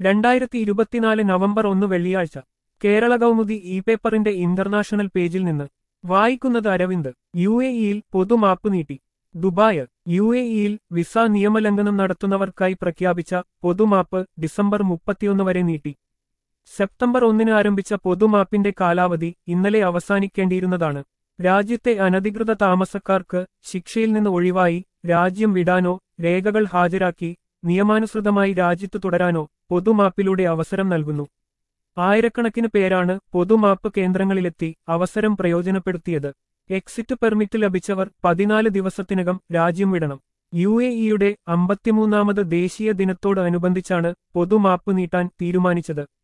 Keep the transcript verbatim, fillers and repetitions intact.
രണ്ടായിരത്തി ഇരുപത്തിനാല് നവംബർ ഒന്ന് വെള്ളിയാഴ്ച കേരള കൗമുദി ഇ പേപ്പറിന്റെ ഇന്റർനാഷണൽ പേജിൽ നിന്ന് വായിക്കുന്നത് അരവിന്ദ്. യു എ ഇയിൽ പൊതുമാപ്പ് നീട്ടി. ദുബായ്. യു എ ഇയിൽ വിസ നിയമലംഘനം നടത്തുന്നവർക്കായി പ്രഖ്യാപിച്ച പൊതുമാപ്പ് ഡിസംബർ മുപ്പത്തിയൊന്ന് വരെ നീട്ടി. സെപ്റ്റംബർ ഒന്നിന് ആരംഭിച്ച പൊതുമാപ്പിന്റെ കാലാവധി ഇന്നലെ അവസാനിക്കേണ്ടിയിരുന്നതാണ്. രാജ്യത്തെ അനധികൃത താമസക്കാർക്ക് ശിക്ഷയിൽ നിന്ന് ഒഴിവായി രാജ്യം വിടാനോ രേഖകൾ ഹാജരാക്കി നിയമാനുസൃതമായി രാജ്യത്ത് തുടരാനോ പൊതുമാപ്പിലൂടെ അവസരം നൽകുന്നു. ആയിരക്കണക്കിന് പേരാണ് പൊതുമാപ്പ് കേന്ദ്രങ്ങളിലെത്തി അവസരം പ്രയോജനപ്പെടുത്തിയത്. എക്സിറ്റ് പെർമിറ്റ് ലഭിച്ചവർ പതിനാല് ദിവസത്തിനകം രാജ്യം വിടണം. യു എ ഇയുടെ അമ്പത്തിമൂന്നാമത് ദേശീയ ദിനത്തോട് അനുബന്ധിച്ചാണ് പൊതുമാപ്പ് നീട്ടാൻ തീരുമാനിച്ചത്.